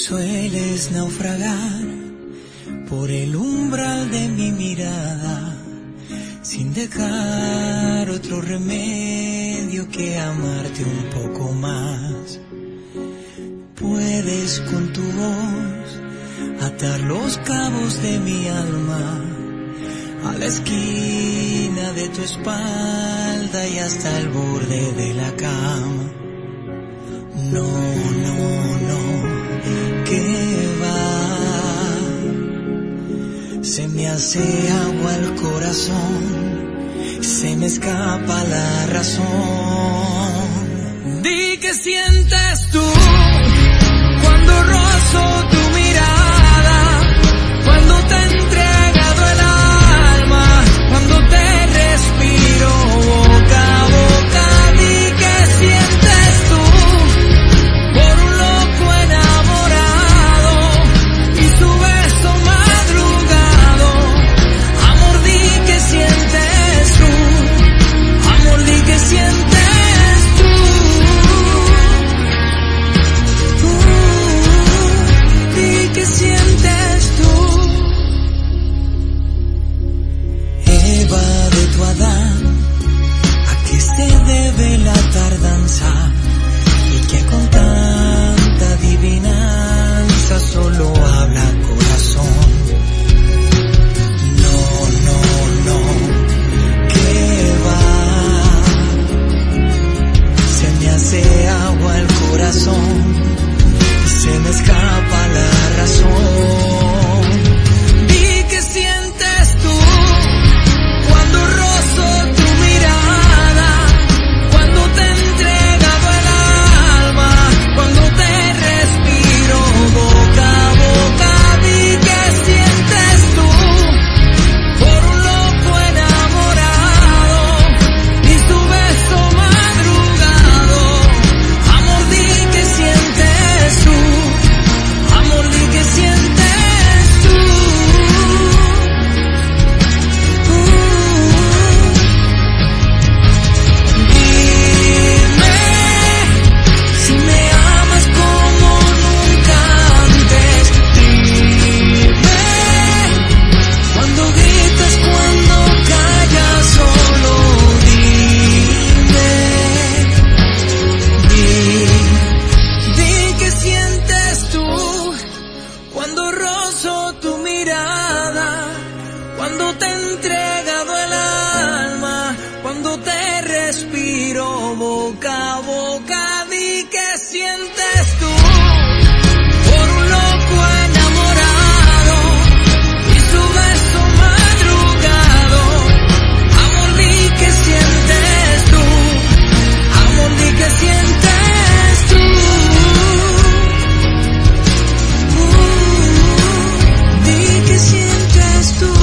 Sueles naufragar por el umbral de mi mirada, sin dejar otro remedio que amarte un poco más. Puedes con tu voz atar los cabos de mi alma a la esquina de tu espalda y hasta el borde de la cama. No, que va. Se me hace agua el corazón, se me escapa la razón. Di que sientes tú cuando rozo tu mirada, cuando te he entregado el alma, cuando te respiro boca a boca. Di que sientes tú por un loco enamorado y su beso madrugado. Amor, di que sientes tú, amor, di que sientes tú. Di que sientes tú. Eva de tu Adán, ¿a qué se debe la tardanza? Y que con tanta adivinanza solo habla corazón. No, que va. Se me hace agua el corazón, se me escapa la razón. Di que sientes tú cuando rozo tu mirada, cuando te he entregado el alma, cuando te respiro boca a boca. Di que sientes tú por un loco enamorado y su beso madrugado. Amor, di que sientes tú, amor, di que sientes tú. Dime si me amas como nunca antes. Dime cuando gritas, cuando callas, solo dime. Di que sientes tú cuando rozo tu mirada, cuando te he entregado el alma, cuando te respiro boca a boca. Di que sientes tú por un loco enamorado y su beso madrugado. Amor, di que sientes tú, amor, di que sientes tú. Di que sientes tú.